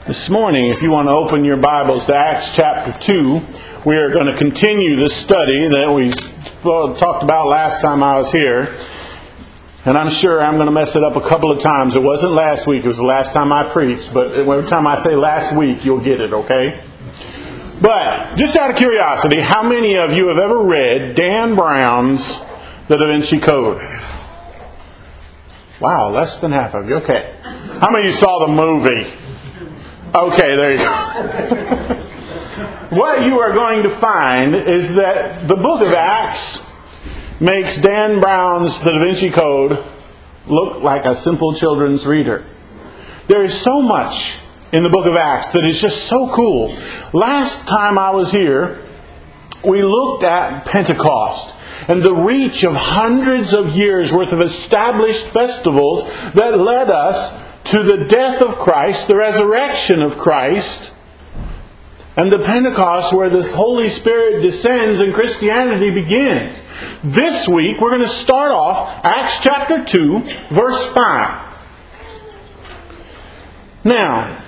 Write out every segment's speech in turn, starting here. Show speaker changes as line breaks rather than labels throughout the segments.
This morning, if you want to open your Bibles to Acts chapter 2, we are going to continue this study that we talked about last time I was here. And I'm sure I'm going to mess it up a couple of times. It wasn't last week, it was the last time I preached. But every time I say last week, you'll get it, okay? But, just out of curiosity, how many of you have ever read Dan Brown's The Da Vinci Code? Wow, less than half of you. Okay. How many of you saw the movie? Okay, there you go. What you are going to find is that the book of Acts makes Dan Brown's The Da Vinci Code look like a simple children's reader. There is so much in the book of Acts that is just so cool. Last time I was here, we looked at Pentecost and the reach of hundreds of years worth of established festivals that led us to the death of Christ, the resurrection of Christ, and the Pentecost where the Holy Spirit descends and Christianity begins. This week we're going to start off Acts chapter 2, verse 5. Now,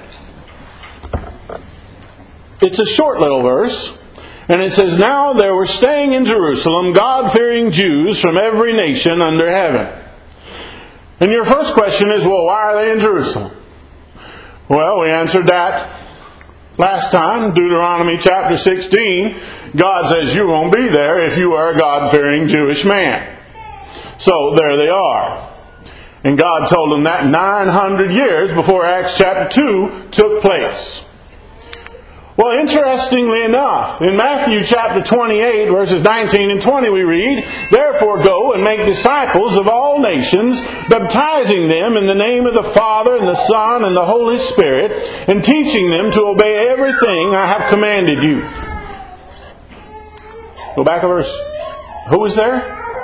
it's a short little verse, and it says, "Now there were staying in Jerusalem God-fearing Jews from every nation under heaven." And your first question is, well, why are they in Jerusalem? Well, we answered that last time. Deuteronomy chapter 16, God says you won't be there if you are a God-fearing Jewish man. So there they are. And God told them that 900 years before Acts chapter 2 took place. Well, interestingly enough, in Matthew chapter 28, verses 19 and 20, we read, "Therefore go and make disciples of all nations, baptizing them in the name of the Father and the Son and the Holy Spirit, and teaching them to obey everything I have commanded you." Go back a verse. Who was there?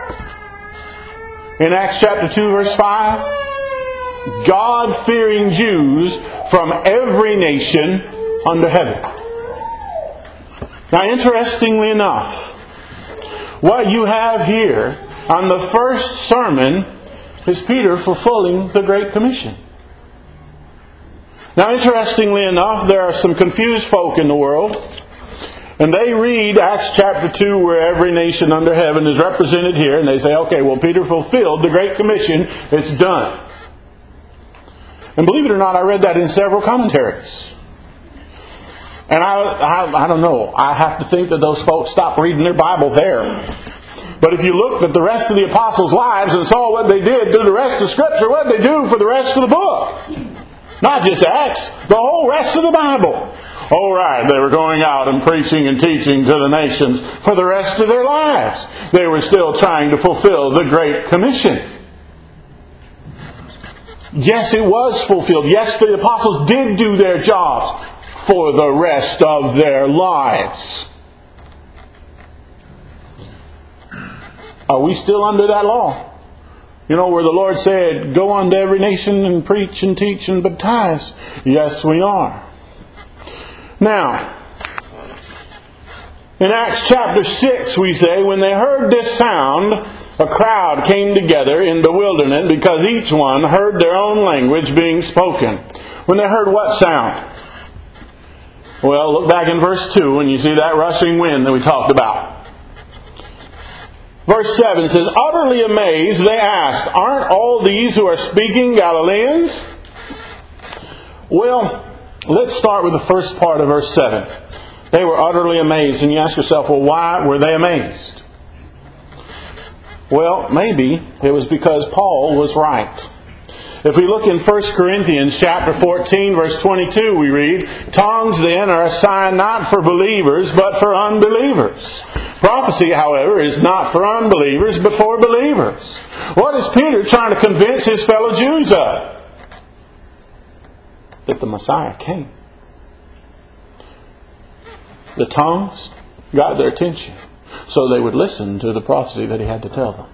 In Acts chapter 2, verse 5, God-fearing Jews from every nation under heaven. Now, interestingly enough, what you have here on the first sermon is Peter fulfilling the Great Commission. Now, interestingly enough, there are some confused folk in the world, and they read Acts chapter 2 where every nation under heaven is represented here, and they say, okay, well, Peter fulfilled the Great Commission, it's done. And believe it or not, I read that in several commentaries. And I don't know, I have to think that those folks stopped reading their Bible there. But if you looked at the rest of the apostles' lives and saw what they did through the rest of Scripture, what did they do for the rest of the book? Not just Acts, the whole rest of the Bible. Oh, right, they were going out and preaching and teaching to the nations for the rest of their lives. They were still trying to fulfill the Great Commission. Yes, it was fulfilled. Yes, the apostles did do their jobs for the rest of their lives. Are we still under that law? You know, where the Lord said, go unto every nation and preach and teach and baptize. Yes, we are. Now, in Acts chapter 6 we say, when they heard this sound, a crowd came together in bewilderment because each one heard their own language being spoken. When they heard what sound? Well, look back in verse 2 and you see that rushing wind that we talked about. Verse 7 says, utterly amazed, they asked, aren't all these who are speaking Galileans? Well, let's start with the first part of verse 7. They were utterly amazed. And you ask yourself, well, why were they amazed? Well, maybe it was because Paul was right. If we look in 1 Corinthians chapter 14, verse 22, we read, tongues then are a sign not for believers, but for unbelievers. Prophecy, however, is not for unbelievers, but for believers. What is Peter trying to convince his fellow Jews of? That the Messiah came. The tongues got their attention, so they would listen to the prophecy that he had to tell them.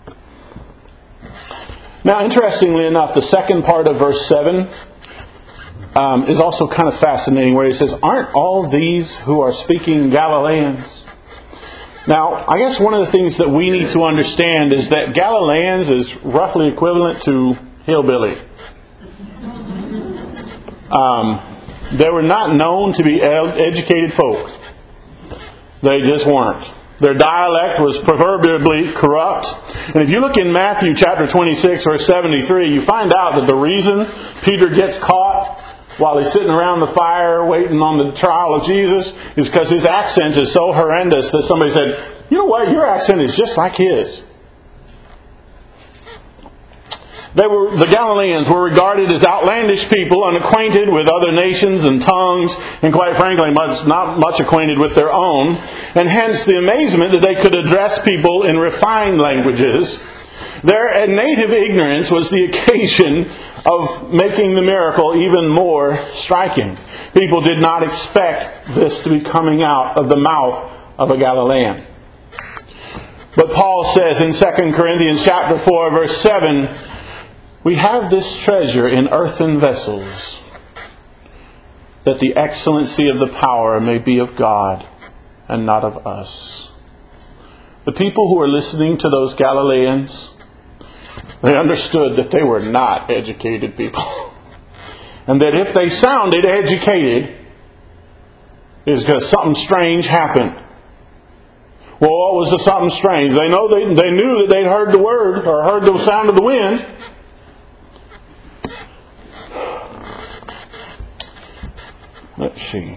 Now, interestingly enough, the second part of verse 7 is also kind of fascinating, where he says, aren't all these who are speaking Galileans? Now, I guess one of the things that we need to understand is that Galileans is roughly equivalent to hillbilly. They were not known to be educated folk. They just weren't. Their dialect was proverbially corrupt. And if you look in Matthew chapter 26, verse 73, you find out that the reason Peter gets caught while he's sitting around the fire waiting on the trial of Jesus is because his accent is so horrendous that somebody said, "You know what? Your accent is just like his." The Galileans were regarded as outlandish people, unacquainted with other nations and tongues, and quite frankly, not much acquainted with their own. And hence the amazement that they could address people in refined languages. Their native ignorance was the occasion of making the miracle even more striking. People did not expect this to be coming out of the mouth of a Galilean. But Paul says in 2 Corinthians chapter 4, verse 7, "We have this treasure in earthen vessels, that the excellency of the power may be of God and not of us." The people who were listening to those Galileans, they understood that they were not educated people. And that if they sounded educated, it's because something strange happened. Well, what was the something strange? They knew that they'd heard the word, or heard the sound of the wind. Let's see.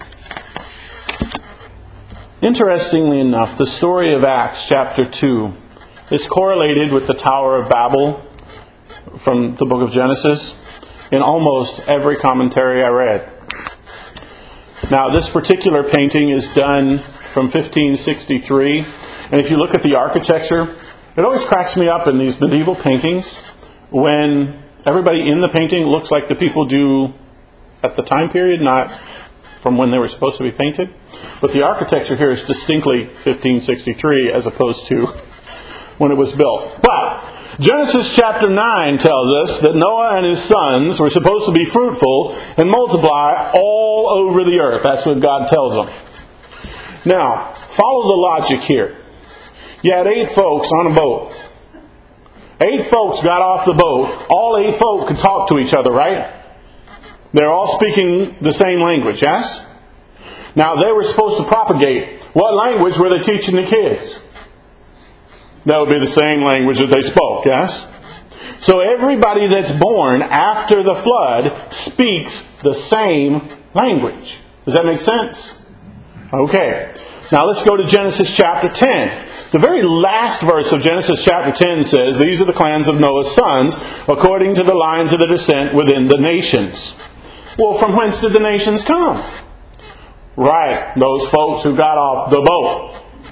Interestingly enough, the story of Acts chapter 2 is correlated with the Tower of Babel from the book of Genesis in almost every commentary I read. Now, this particular painting is done from 1563, and if you look at the architecture, it always cracks me up in these medieval paintings when everybody in the painting looks like the people do at the time period, not from when they were supposed to be painted. But the architecture here is distinctly 1563 as opposed to when it was built. But Genesis chapter 9 tells us that Noah and his sons were supposed to be fruitful and multiply all over the earth. That's what God tells them. Now, follow the logic here. You had 8 folks on a boat. 8 folks got off the boat. All 8 folk could talk to each other, right? They're all speaking the same language, yes? Now, they were supposed to propagate. What language were they teaching the kids? That would be the same language that they spoke, yes? So everybody that's born after the flood speaks the same language. Does that make sense? Okay. Now let's go to Genesis chapter 10. The very last verse of Genesis chapter 10 says, "These are the clans of Noah's sons, according to the lines of the descent within the nations." Well, from whence did the nations come? Right, those folks who got off the boat.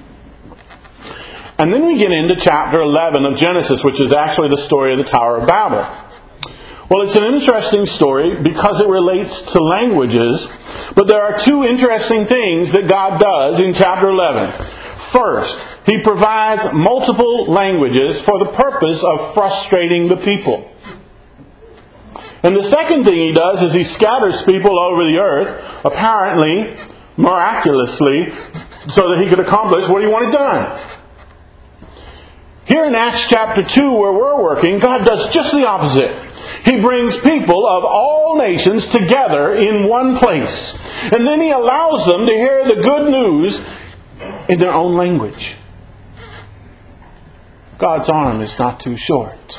And then we get into chapter 11 of Genesis, which is actually the story of the Tower of Babel. Well, it's an interesting story because it relates to languages, but there are 2 interesting things that God does in chapter 11. First, He provides multiple languages for the purpose of frustrating the people. And the second thing He does is He scatters people over the earth, apparently, miraculously, so that He could accomplish what He wanted done. Here in Acts chapter 2, where we're working, God does just the opposite. He brings people of all nations together in one place. And then He allows them to hear the good news in their own language. God's arm is not too short.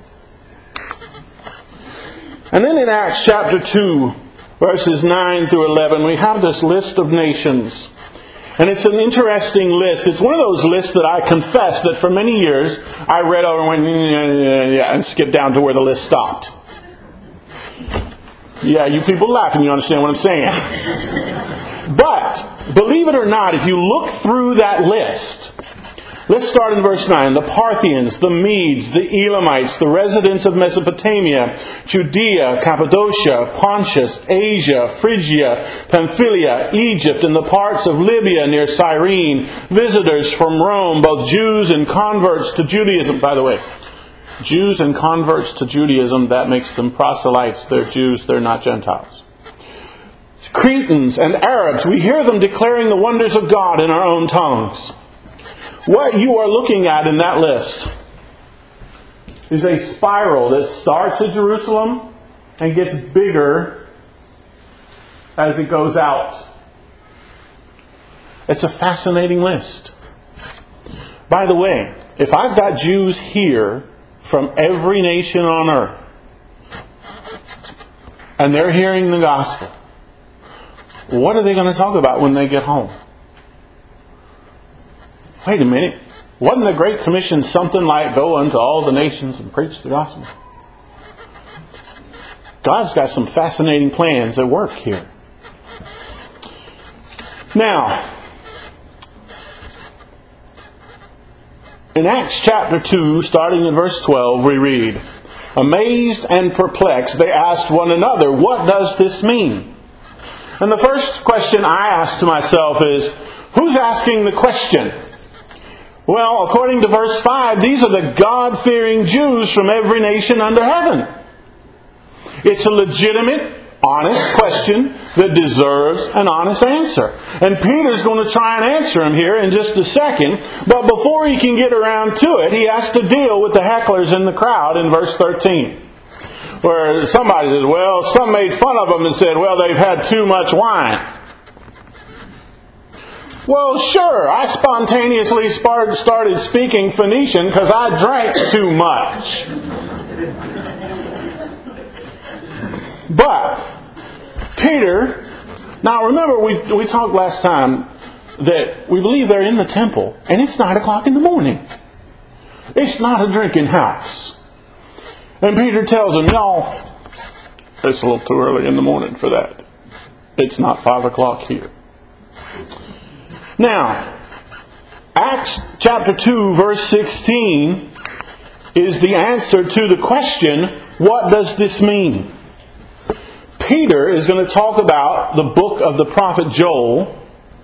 And then in Acts chapter 2, verses 9 through 11, we have this list of nations. And it's an interesting list. It's one of those lists that I confess that for many years I read over and went, and skipped down to where the list stopped. Yeah, you people laughing, you understand what I'm saying. But, believe it or not, if you look through that list, let's start in verse 9. The Parthians, the Medes, the Elamites, the residents of Mesopotamia, Judea, Cappadocia, Pontus, Asia, Phrygia, Pamphylia, Egypt, and the parts of Libya near Cyrene, visitors from Rome, both Jews and converts to Judaism. By the way, Jews and converts to Judaism, that makes them proselytes. They're Jews, they're not Gentiles. Cretans and Arabs, we hear them declaring the wonders of God in our own tongues. What you are looking at in that list is a spiral that starts at Jerusalem and gets bigger as it goes out. It's a fascinating list. By the way, if I've got Jews here from every nation on earth, and they're hearing the gospel, what are they going to talk about when they get home? Wait a minute. Wasn't the Great Commission something like go unto all the nations and preach the gospel? God's got some fascinating plans at work here. Now, in Acts chapter 2, starting in verse 12, we read, "Amazed and perplexed, they asked one another, 'What does this mean?'" And the first question I ask to myself is, who's asking the question? Well, according to verse 5, these are the God-fearing Jews from every nation under heaven. It's a legitimate, honest question that deserves an honest answer. And Peter's going to try and answer him here in just a second. But before he can get around to it, he has to deal with the hecklers in the crowd in verse 13. Where somebody says, well, some made fun of them and said, well, they've had too much wine. Well, sure, I spontaneously started speaking Phoenician because I drank too much. But Peter, now remember we talked last time that we believe they're in the temple and it's 9 o'clock in the morning. It's not a drinking house. And Peter tells them, y'all, it's a little too early in the morning for that. It's not 5 o'clock here. Now, Acts chapter 2 verse 16 is the answer to the question, what does this mean? Peter is going to talk about the book of the prophet Joel,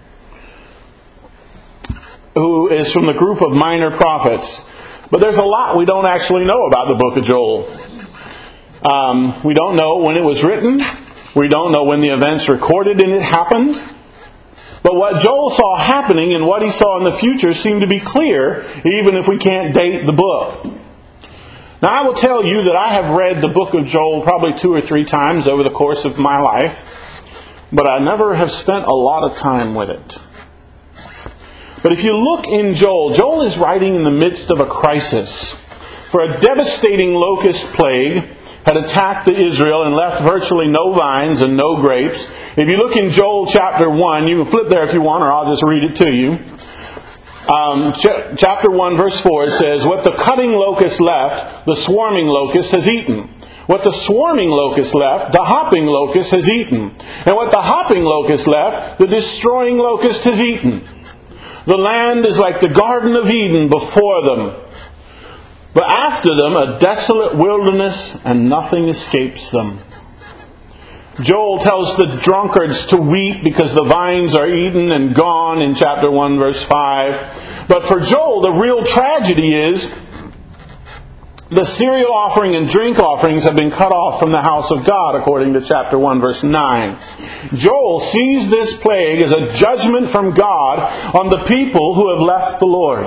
who is from the group of minor prophets. But there's a lot we don't actually know about the book of Joel. We don't know when it was written. We don't know when the events recorded in it happened. But what Joel saw happening and what he saw in the future seem to be clear, even if we can't date the book. Now, I will tell you that I have read the book of Joel probably 2 or 3 times over the course of my life, but I never have spent a lot of time with it. But if you look in Joel, Joel is writing in the midst of a crisis. For a devastating locust plague had attacked Israel and left virtually no vines and no grapes. If you look in Joel chapter 1, you can flip there if you want, or I'll just read it to you. Chapter 1 verse 4 it says, "What the cutting locust left, the swarming locust has eaten. What the swarming locust left, the hopping locust has eaten. And what the hopping locust left, the destroying locust has eaten. The land is like the Garden of Eden before them. But after them a desolate wilderness, and nothing escapes them." Joel tells the drunkards to weep because the vines are eaten and gone in chapter 1 verse 5. But for Joel, the real tragedy is the cereal offering and drink offerings have been cut off from the house of God, according to chapter 1 verse 9. Joel sees this plague as a judgment from God on the people who have left the Lord.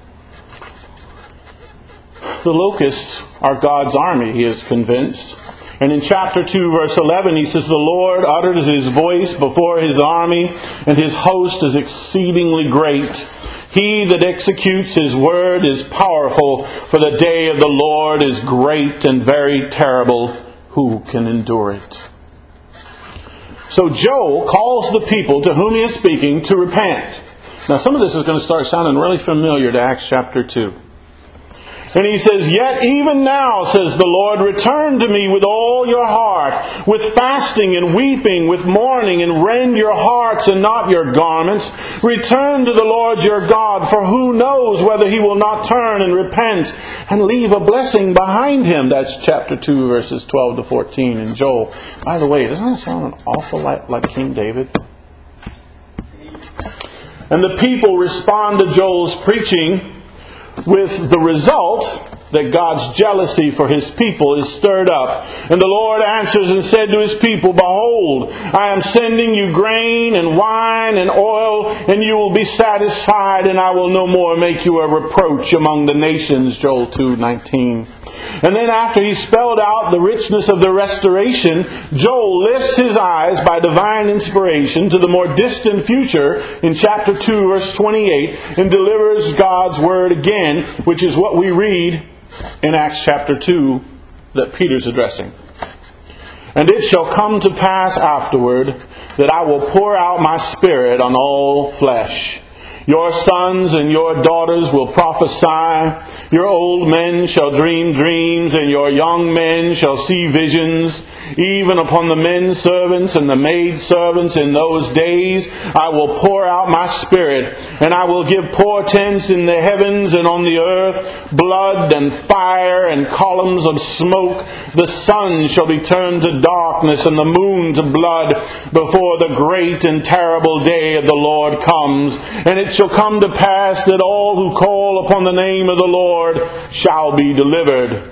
The locusts are God's army, he is convinced. And in chapter 2, verse 11, he says, "The Lord utters his voice before his army, and his host is exceedingly great. He that executes his word is powerful, for the day of the Lord is great and very terrible. Who can endure it?" So Joel calls the people to whom he is speaking to repent. Now some of this is going to start sounding really familiar to Acts chapter 2. And he says, "Yet even now, says the Lord, return to me with all your heart, with fasting and weeping, with mourning, and rend your hearts and not your garments. Return to the Lord your God, for who knows whether he will not turn and repent and leave a blessing behind him." That's chapter 2, verses 12 to 14 in Joel. By the way, doesn't that sound an awful lot like King David? And the people respond to Joel's preaching with the result that God's jealousy for His people is stirred up. And the Lord answers and said to His people, Behold, I am sending you grain and wine and oil, and you will be satisfied, and I will no more make you a reproach among the nations. Joel 2:19. And then after he spelled out the richness of the restoration, Joel lifts his eyes by divine inspiration to the more distant future in chapter 2, verse 28, and delivers God's word again, which is what we read in Acts chapter 2 that Peter's addressing. And it shall come to pass afterward that I will pour out my Spirit on all flesh. Your sons and your daughters will prophesy. Your old men shall dream dreams, and your young men shall see visions. Even upon the men servants and the maid servants in those days I will pour out my Spirit, and I will give portents in the heavens and on the earth, blood and fire and columns of smoke. The sun shall be turned to darkness and the moon to blood before the great and terrible day of the Lord comes. And it shall come to pass that all who call upon the name of the Lord shall be delivered.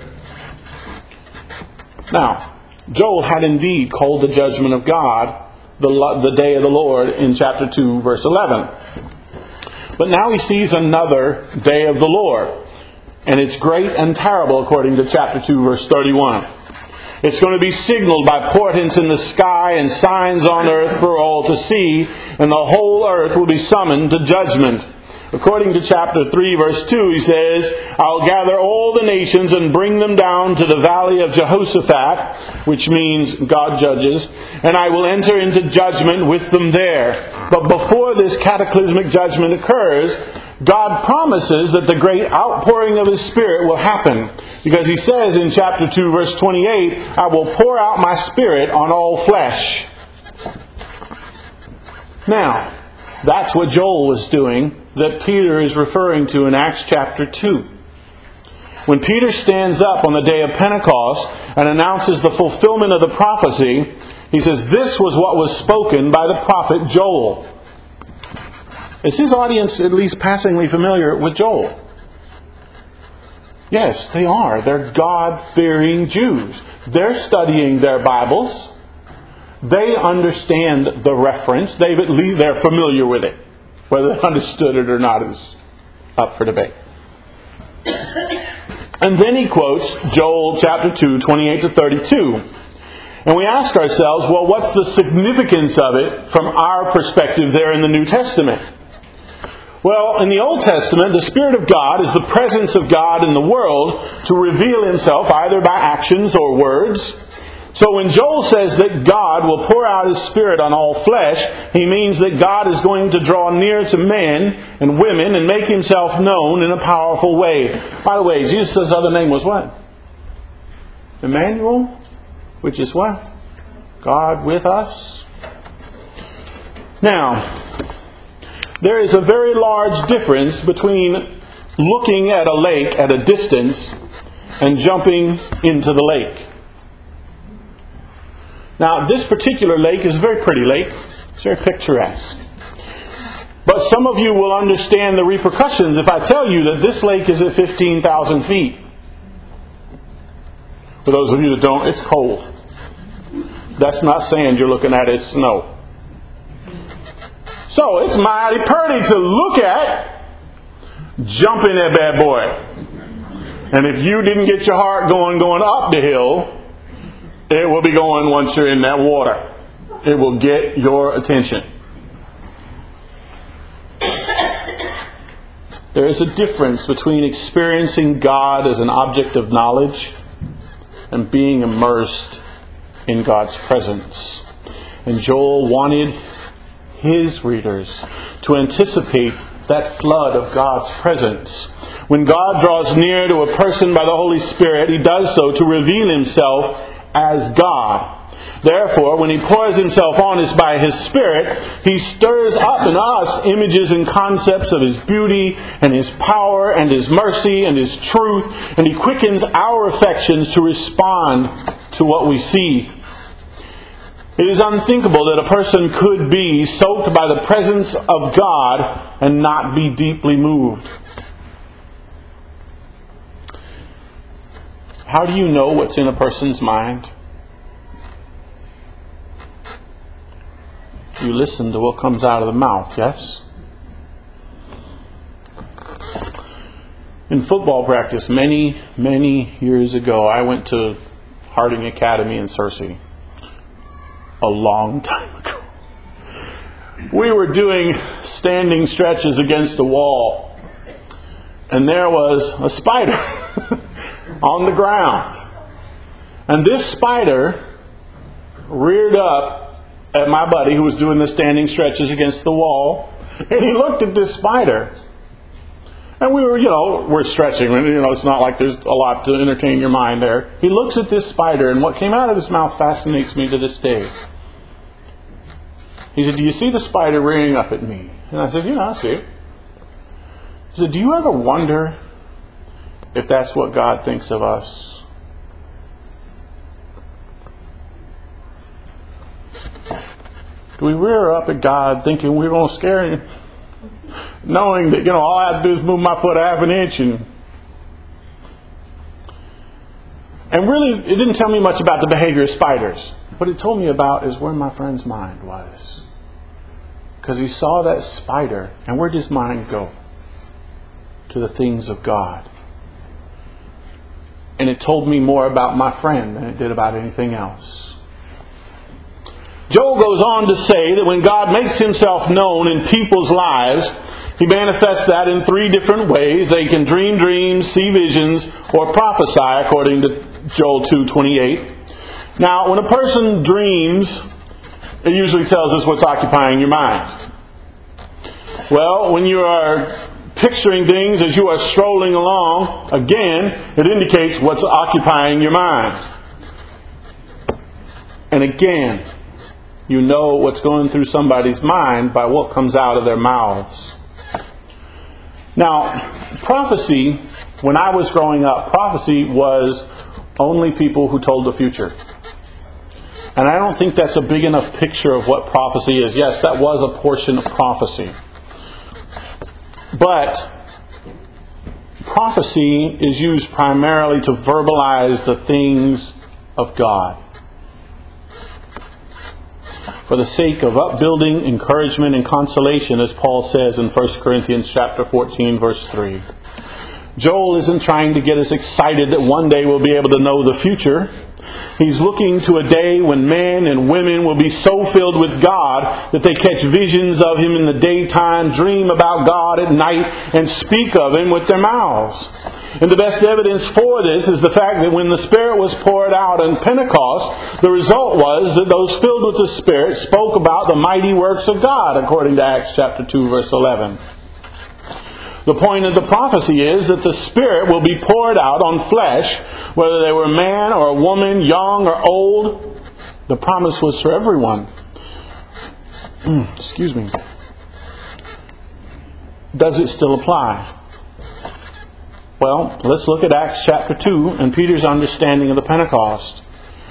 Now, Joel had indeed called the judgment of God the day of the Lord in chapter 2, verse 11. But now he sees another day of the Lord. And it's great and terrible according to chapter 2, verse 31. It's going to be signaled by portents in the sky and signs on earth for all to see, and the whole earth will be summoned to judgment. According to chapter 3, verse 2, he says, I'll gather all the nations and bring them down to the valley of Jehoshaphat, which means God judges, and I will enter into judgment with them there. But before this cataclysmic judgment occurs, God promises that the great outpouring of His Spirit will happen. Because He says in chapter 2, verse 28, I will pour out my Spirit on all flesh. Now, that's what Joel was doing that Peter is referring to in Acts chapter 2. When Peter stands up on the day of Pentecost and announces the fulfillment of the prophecy, he says, this was what was spoken by the prophet Joel. Is his audience at least passingly familiar with Joel? Yes, they are. They're God-fearing Jews. They're studying their Bibles. They understand the reference. They're familiar with it. Whether they understood it or not is up for debate. And then he quotes Joel chapter 2, 28 to 32. And we ask ourselves, well, what's the significance of it from our perspective there in the New Testament? Well, in the Old Testament, the Spirit of God is the presence of God in the world to reveal Himself either by actions or words. So when Joel says that God will pour out His Spirit on all flesh, he means that God is going to draw near to men and women and make Himself known in a powerful way. By the way, Jesus' other name was what? Emmanuel, which is what? God with us. Now, there is a very large difference between looking at a lake at a distance and jumping into the lake. Now, this particular lake is a very pretty lake. It's very picturesque. But some of you will understand the repercussions if I tell you that this lake is at 15,000 feet. For those of you that don't, it's cold. That's not sand you're looking at, it's snow. So it's mighty pretty to look at. Jump in that bad boy. And if you didn't get your heart going up the hill, it will be going once you're in that water. It will get your attention. There is a difference between experiencing God as an object of knowledge and being immersed in God's presence. And Joel wanted his readers to anticipate that flood of God's presence. When God draws near to a person by the Holy Spirit, He does so to reveal Himself as God. Therefore, when He pours Himself on us by His Spirit, He stirs up in us images and concepts of His beauty and His power and His mercy and His truth, and He quickens our affections to respond to what we see. It is unthinkable that a person could be soaked by the presence of God and not be deeply moved. How do you know what's in a person's mind? You listen to what comes out of the mouth, yes? In football practice, many, many years ago, I went to Harding Academy in Searcy. A long time ago. We were doing standing stretches against a wall. And there was a spider on the ground. And this spider reared up at my buddy who was doing the standing stretches against the wall. And he looked at this spider. And we were, we're stretching. It's not like there's a lot to entertain your mind there. He looks at this spider, and what came out of his mouth fascinates me to this day. He said, "Do you see the spider rearing up at me?" And I said, "Yeah, I see it." He said, "Do you ever wonder if that's what God thinks of us?" Do we rear up at God thinking we're going to scare Him? Knowing that, all I have to do is move my foot half an inch and really, it didn't tell me much about the behavior of spiders. What it told me about is where my friend's mind was. Because he saw that spider, and where did his mind go? To the things of God. And it told me more about my friend than it did about anything else. Joel goes on to say that when God makes Himself known in people's lives, He manifests that in three different ways. They can dream dreams, see visions, or prophesy, according to Joel 2:28. Now, when a person dreams, it usually tells us what's occupying your mind. Well, when you are picturing things as you are strolling along, again, it indicates what's occupying your mind. And again, you know what's going through somebody's mind by what comes out of their mouths. Now, prophecy, when I was growing up, prophecy was only people who told the future. And I don't think that's a big enough picture of what prophecy is. Yes, that was a portion of prophecy. But prophecy is used primarily to verbalize the things of God. For the sake of upbuilding, encouragement, and consolation, as Paul says in 1 Corinthians chapter 14, verse 3. Joel isn't trying to get us excited that one day we'll be able to know the future. He's looking to a day when men and women will be so filled with God that they catch visions of Him in the daytime, dream about God at night, and speak of Him with their mouths. And the best evidence for this is the fact that when the Spirit was poured out on Pentecost, the result was that those filled with the Spirit spoke about the mighty works of God, according to Acts chapter 2, verse 11. The point of the prophecy is that the Spirit will be poured out on flesh, whether they were a man or a woman, young or old. The promise was for everyone. Excuse me. Does it still apply? Well, let's look at Acts chapter 2 and Peter's understanding of the Pentecost.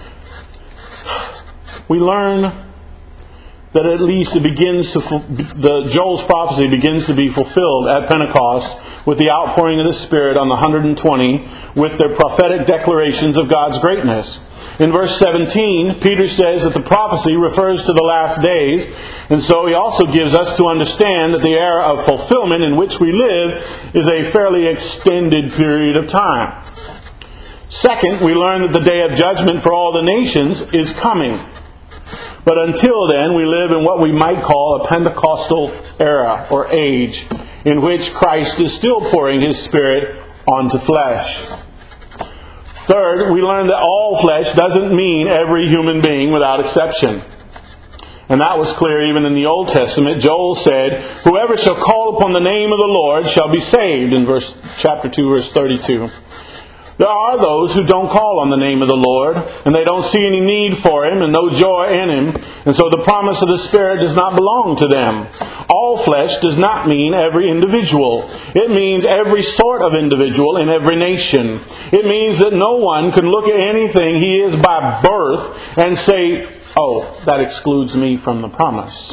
We learn that at least it begins to Joel's prophecy begins to be fulfilled at Pentecost with the outpouring of the Spirit on the 120 with their prophetic declarations of God's greatness. In verse 17, Peter says that the prophecy refers to the last days, and so he also gives us to understand that the era of fulfillment in which we live is a fairly extended period of time. Second, we learn that the day of judgment for all the nations is coming. But until then, we live in what we might call a Pentecostal era or age, in which Christ is still pouring His Spirit onto flesh. Third, we learn that all flesh doesn't mean every human being without exception. And that was clear even in the Old Testament. Joel said, "Whoever shall call upon the name of the Lord shall be saved," in chapter 2, verse 32. There are those who don't call on the name of the Lord, and they don't see any need for Him and no joy in Him, and so the promise of the Spirit does not belong to them. All flesh does not mean every individual. It means every sort of individual in every nation. It means that no one can look at anything he is by birth and say, "Oh, that excludes me from the promise."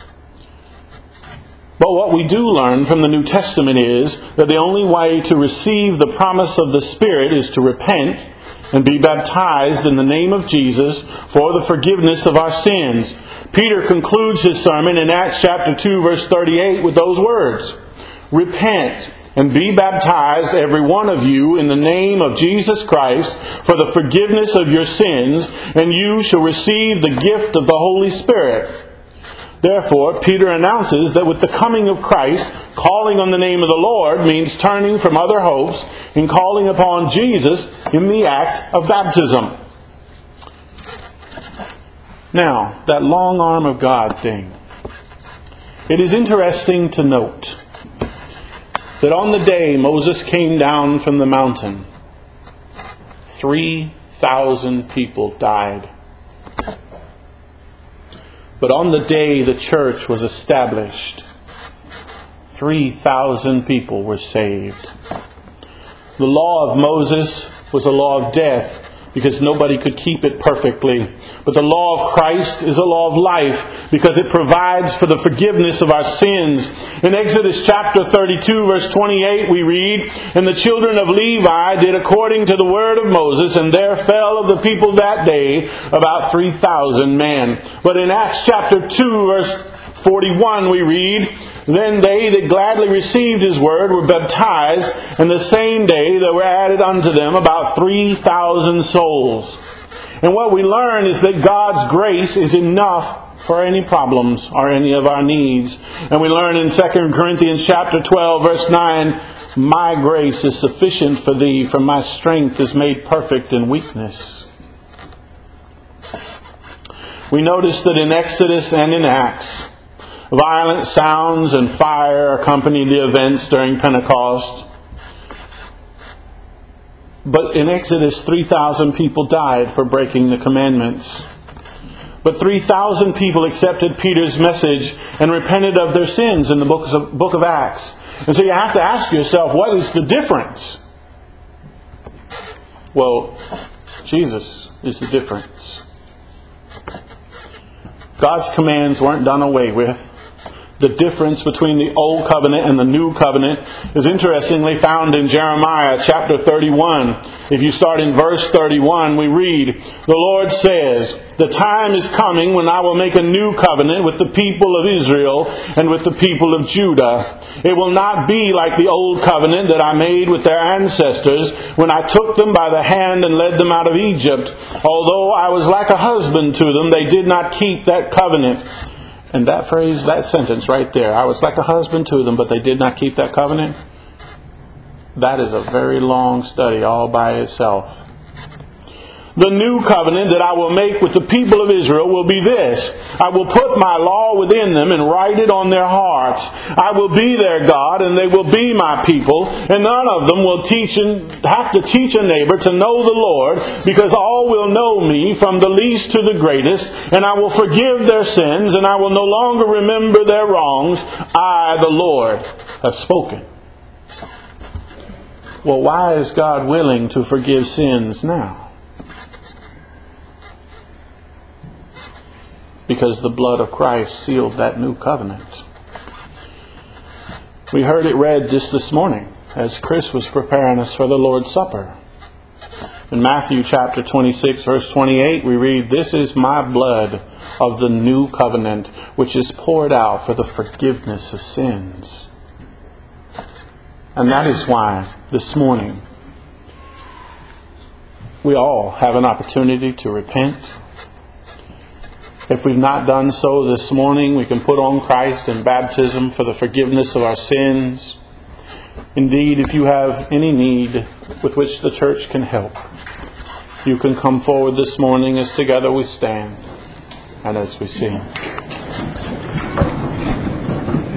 But what we do learn from the New Testament is that the only way to receive the promise of the Spirit is to repent and be baptized in the name of Jesus for the forgiveness of our sins. Peter concludes his sermon in Acts chapter 2, verse 38 with those words, "Repent and be baptized, every one of you, in the name of Jesus Christ for the forgiveness of your sins, and you shall receive the gift of the Holy Spirit." Therefore, Peter announces that with the coming of Christ, calling on the name of the Lord means turning from other hopes and calling upon Jesus in the act of baptism. Now, that long arm of God thing. It is interesting to note that on the day Moses came down from the mountain, 3,000 people died. But on the day the church was established, 3,000 people were saved. The law of Moses was a law of death because nobody could keep it perfectly. But the law of Christ is a law of life because it provides for the forgiveness of our sins. In Exodus chapter 32, verse 28, we read, "And the children of Levi did according to the word of Moses, and there fell of the people that day about 3,000 men." But in Acts chapter 2, verse 41, we read, "Then they that gladly received his word were baptized, and the same day there were added unto them about 3,000 souls." And what we learn is that God's grace is enough for any problems or any of our needs. And we learn in 2 Corinthians chapter 12, verse 9, "My grace is sufficient for thee, for my strength is made perfect in weakness." We notice that in Exodus and in Acts, violent sounds and fire accompanied the events during Pentecost. But in Exodus, 3,000 people died for breaking the commandments. But 3,000 people accepted Peter's message and repented of their sins in the book of Acts. And so you have to ask yourself, what is the difference? Well, Jesus is the difference. God's commands weren't done away with. The difference between the Old Covenant and the New Covenant is interestingly found in Jeremiah chapter 31. If you start in verse 31, we read, "The Lord says, the time is coming when I will make a new covenant with the people of Israel and with the people of Judah. It will not be like the old covenant that I made with their ancestors when I took them by the hand and led them out of Egypt. Although I was like a husband to them, they did not keep that covenant." And that phrase, that sentence right there, "I was like a husband to them, but they did not keep that covenant," that is a very long study all by itself. "The new covenant that I will make with the people of Israel will be this. I will put my law within them and write it on their hearts. I will be their God and they will be my people. And none of them will have to teach a neighbor to know the Lord, because all will know me from the least to the greatest. And I will forgive their sins and I will no longer remember their wrongs. I, the Lord, have spoken." Well, why is God willing to forgive sins now? Because the blood of Christ sealed that new covenant. We heard it read just this morning as Chris was preparing us for the Lord's Supper. In Matthew chapter 26, verse 28, we read, "This is my blood of the new covenant, which is poured out for the forgiveness of sins." And that is why this morning we all have an opportunity to repent. If we've not done so this morning, we can put on Christ in baptism for the forgiveness of our sins. Indeed, if you have any need with which the church can help, you can come forward this morning as together we stand and as we sing.